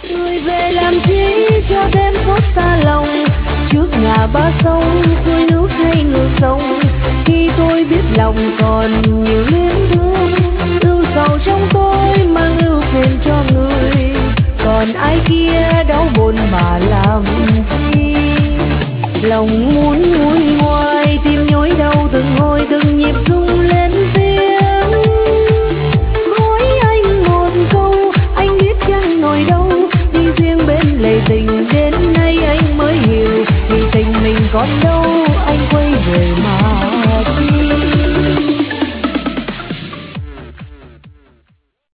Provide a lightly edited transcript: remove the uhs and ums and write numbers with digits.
Người về làm chi cho đêm phút xa lòng, trước ngã ba sông xuôi nước hay ngược sông, khi tôi biết lòng còn nhiều luyến